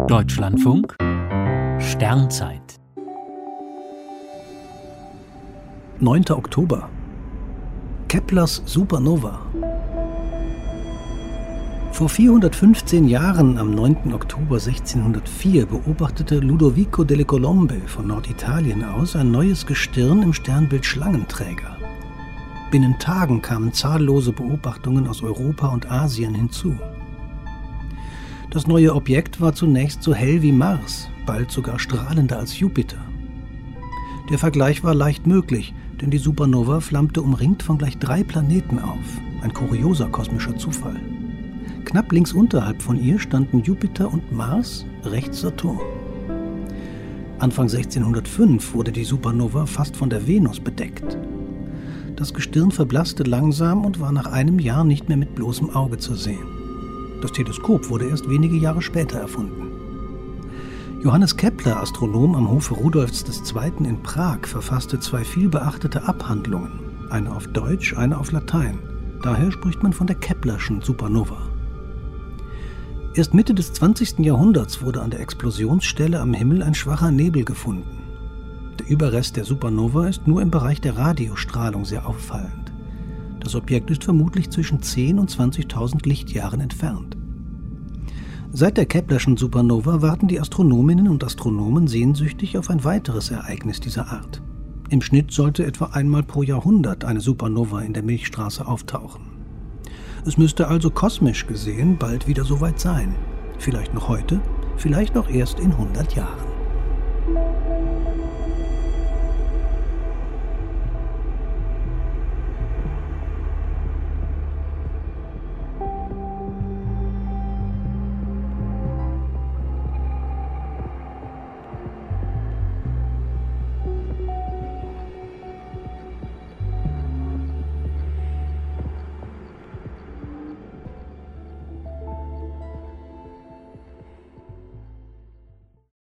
Deutschlandfunk Sternzeit 9. Oktober. Keplers Supernova. Vor 415 Jahren, am 9. Oktober 1604, beobachtete Ludovico delle Colombe von Norditalien aus ein neues Gestirn im Sternbild Schlangenträger. Binnen Tagen kamen zahllose Beobachtungen aus Europa und Asien hinzu. Das neue Objekt war zunächst so hell wie Mars, bald sogar strahlender als Jupiter. Der Vergleich war leicht möglich, denn die Supernova flammte umringt von gleich 3 Planeten auf, ein kurioser kosmischer Zufall. Knapp links unterhalb von ihr standen Jupiter und Mars, rechts Saturn. Anfang 1605 wurde die Supernova fast von der Venus bedeckt. Das Gestirn verblasste langsam und war nach einem Jahr nicht mehr mit bloßem Auge zu sehen. Das Teleskop wurde erst wenige Jahre später erfunden. Johannes Kepler, Astronom am Hofe Rudolfs II. In Prag, verfasste 2 vielbeachtete Abhandlungen, eine auf Deutsch, eine auf Latein. Daher spricht man von der Keplerschen Supernova. Erst Mitte des 20. Jahrhunderts wurde an der Explosionsstelle am Himmel ein schwacher Nebel gefunden. Der Überrest der Supernova ist nur im Bereich der Radiostrahlung sehr auffallend. Das Objekt ist vermutlich zwischen 10.000 und 20.000 Lichtjahren entfernt. Seit der Keplerschen Supernova warten die Astronominnen und Astronomen sehnsüchtig auf ein weiteres Ereignis dieser Art. Im Schnitt sollte etwa einmal pro Jahrhundert eine Supernova in der Milchstraße auftauchen. Es müsste also kosmisch gesehen bald wieder soweit sein. Vielleicht noch heute, vielleicht noch erst in 100 Jahren.